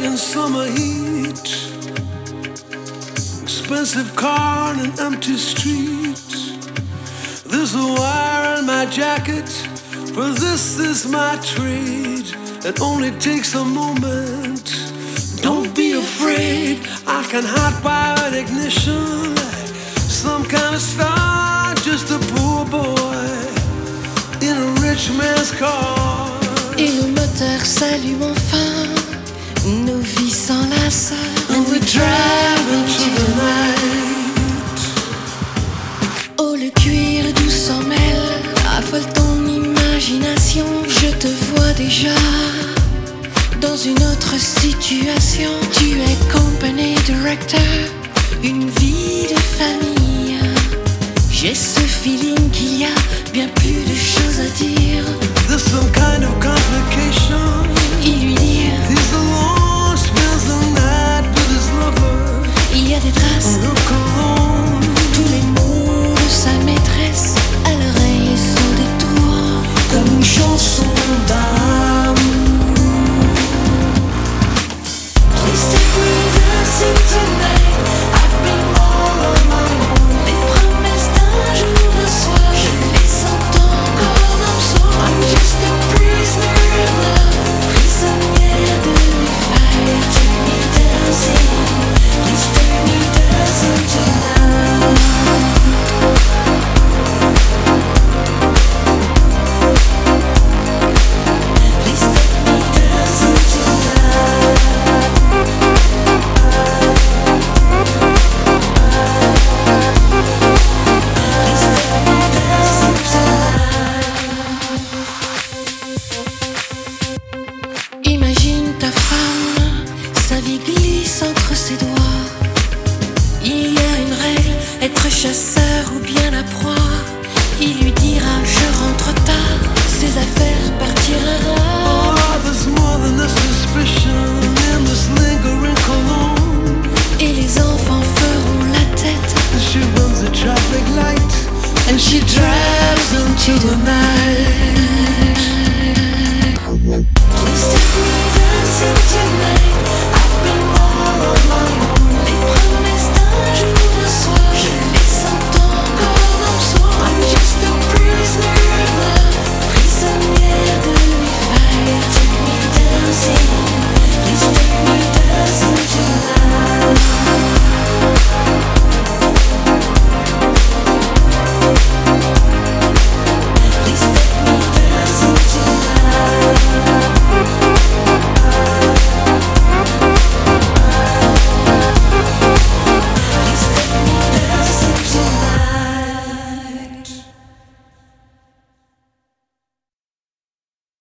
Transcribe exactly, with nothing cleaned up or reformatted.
night in summer heat, expensive car and an empty street. There's a wire in my jacket, for this is my trade. It only takes a moment. Don't be afraid, I can hot wire an ignition like some kind of star, just a poor boy in a rich man's car. Et le moteur s'allume enfin, nos vies s'enlacent, and we drive into the night. Oh, le cuir doux s'en mêle, affole ton imagination. Je te vois déjà dans une autre situation. Tu es company director, une vie de famille. J'ai ce feeling qu'il y a bien plus de choses à dire. There's some kind of complication. Il lui dit he's alone, spends the night with his lover. Il y a des traces, look alone. Tous les mots de sa maîtresse à l'oreille sont des tours, comme une chanson d'amour. Please take me dancing tonight. I've been all on my own. Les promesses d'un jour de soir, je les entends encore dans le son. I'm just a prisoner of love, prisonnière de mes failles. Take me dancing, please take me dancing tonight. Please take me dancing tonight. Imagine ta femme, sa vie glisse entre ses doigts. Il y a une règle, être chasseur ou bien la proie. Il lui dira je rentre tard, ses affaires partiront. Oh, there's more than a suspicion in this lingering cologne. Et les enfants feront la tête. She runs a traffic light and she drives into the night.